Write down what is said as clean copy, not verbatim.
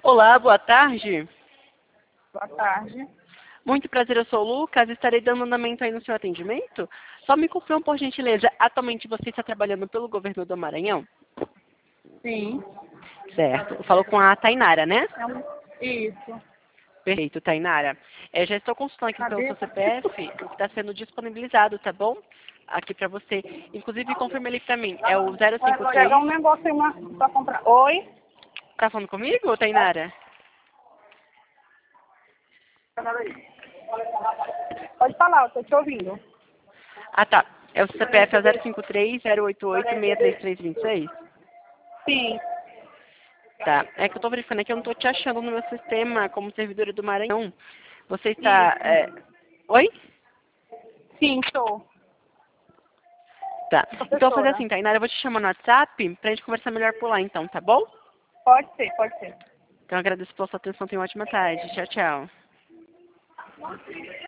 Olá, boa tarde. Boa tarde. Muito prazer, eu sou o Lucas. Estarei dando andamento aí no seu atendimento. Só me confirma, por gentileza, atualmente você está trabalhando pelo governo do Maranhão? Sim. Certo. Eu falo com a Tainara, né? Isso. Perfeito, Tainara. Já estou consultando aqui pelo Cadê? seu CPF, o que está sendo disponibilizado, tá bom? Aqui para você. Inclusive, confirma ele para mim. É o Vou pegar 053. um negócio aí pra comprar. Oi? Tá falando comigo, Tainara? Pode falar, eu tô te ouvindo. Ah, tá. É o CPF é o 053-088-63326? Sim. Tá. É que eu tô verificando aqui, eu não tô te achando no meu sistema como servidora do Maranhão. Você está... Isso. Oi? Sim, sou. Tá. Então eu vou fazer Professora. assim, Tainara, eu vou te chamar no WhatsApp pra gente conversar melhor por lá então, tá bom? Pode ser, pode ser. Então eu agradeço pela sua atenção, tenha uma ótima tarde. Tchau, tchau.